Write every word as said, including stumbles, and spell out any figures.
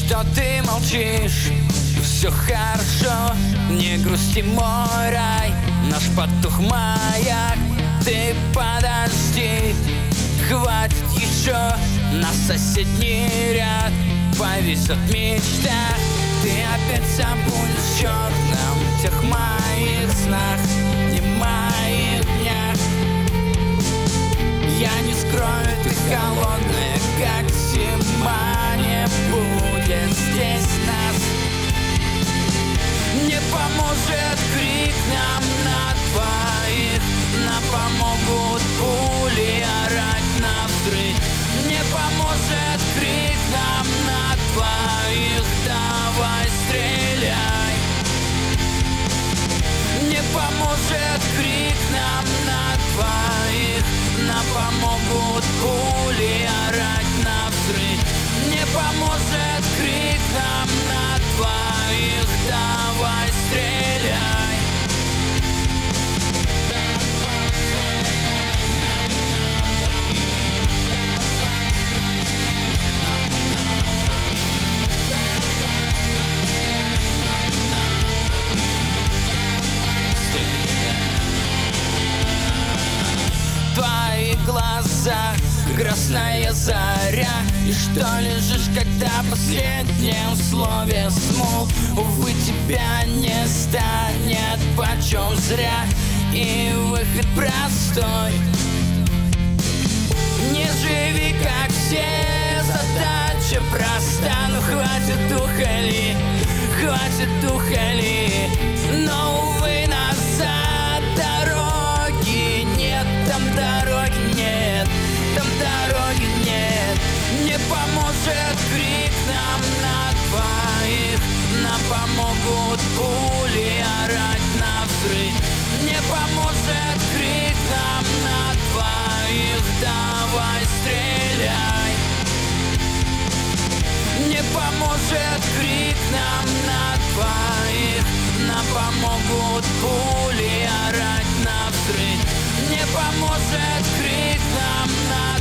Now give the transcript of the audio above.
что ты молчишь? Все хорошо, не грусти, мой рай. Наш потух маяк, ты подожди. Хватит еще, на соседний ряд повисят мечта. Ты опять забудешь в черном тех моих снах и моих днях. Я не скрою, ты холодная, как зима. Не будет здесь нас. Не поможет крик нам на двоих. Нам помогут пули орать навзрыд. Не поможет крик нам на двоих. Давай стреляй. Не поможет крик нам на двоих. Нам помогут пули орать навзрыд. Не поможет крик нам на двоих. Давай стреляй. В твоих глазах красная заря. И что лежишь, когда последнее условие смолк? Увы, тебя не станет почем зря. И выход простой: не живи как все, задача проста. Ну хватит ухали, хватит ухали. Но, увы, назад дороги нет. Там дороги нет, там дороги нет. Не поможет крик нам на двоих. Нам помогут пули орать навзрыд. Не поможет крик нам на двоих. Давай стреляй. Не поможет крик нам на двоих. Нам помогут пули орать навзрыд. Не поможет крик нам на